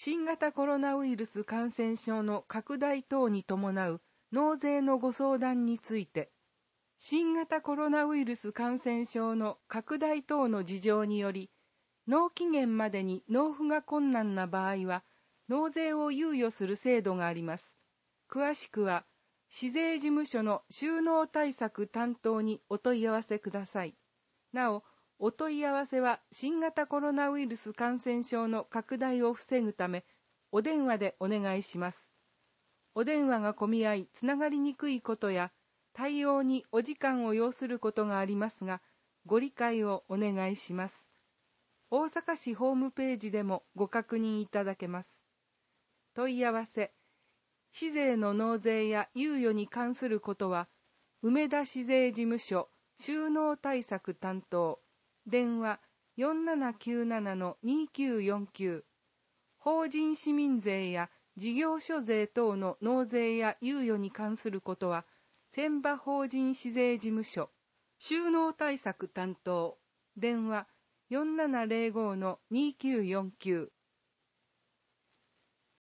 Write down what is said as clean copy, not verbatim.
新型コロナウイルス感染症の拡大等に伴う納税のご相談について、新型コロナウイルス感染症の拡大等の事情により、納期限までに納付が困難な場合は、納税を猶予する制度があります。詳しくは、市税事務所の収納対策担当にお問い合わせください。なお、お問い合わせは新型コロナウイルス感染症の拡大を防ぐため、お電話でお願いします。お電話が混み合いつながりにくいことや、対応にお時間を要することがありますが、ご理解をお願いします。大阪市ホームページでもご確認いただけます。問い合わせ、市税の納税や猶予に関することは、梅田市税事務所収納対策担当、電話 4797-2949、法人市民税や事業所税等の納税や猶予に関することは、船場法人市税事務所収納対策担当、電話 4705-2949